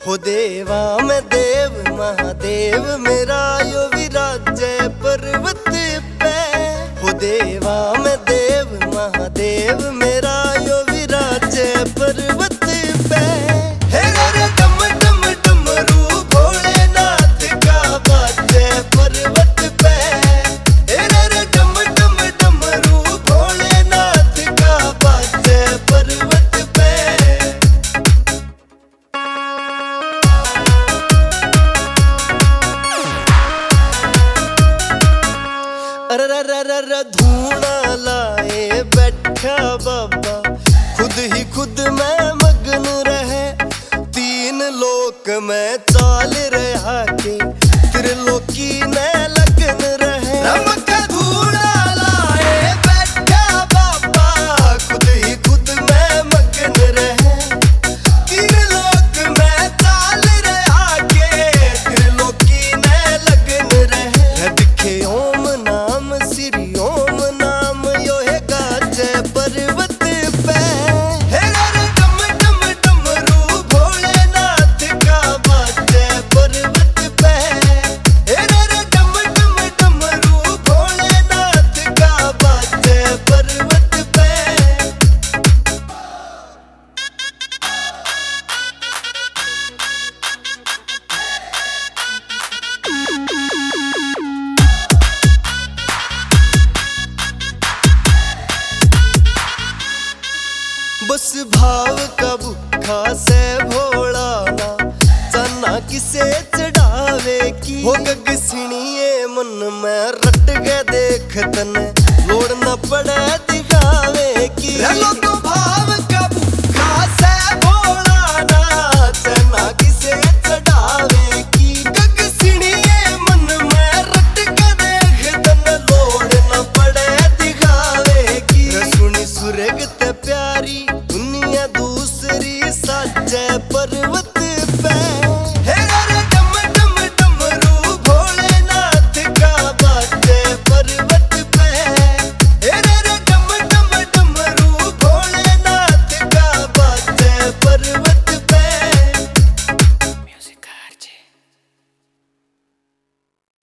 हो देवा में देव महादेव मेरा यो विराजे पर्वत पे। हो देवा में देव महादेव मेरा यो विराजे पर्वत पे। हे रे डम डम डमरू भोलेनाथ का बाजे पर्वत पे। हे रे डम डम डमरू भोलेनाथ का बाजे पर्वत पे। अरे धूना लाए बैठा बाबा खुद ही खुद में मगन रहे। तीन लोक में चाल रहा के त्रिलोकी में लगन रहे। धूना लाए बैठा बाबा खुद ही खुद में मगन रहे। तीन लोक में चाल रहा के त्रिलोकी में लगन रहे। दिखे ओम नाम श्री ओम नाम यो है गाजे पर्वत पे। हे रे डम डम डमरू भोलेनाथ का बाजे पर्वत पे। हे रे डम डम डमरू भोलेनाथ का बाजे पर्वत पे। बस भाव का भूखा से भोला ना चना किसे चढ़ावे की। हो गग सिणिए मन में रट गए देख तने लोड़ न पड़े दिखावे की। तो भाव का भूखा से भोला ना चना किसे चढ़ावे की। गग सिणिए मन में रट गए देख तने लोड़ न पड़े दिखावे की। सुनी सुरग ते प्यारी दुनिया दूसरी साजे पर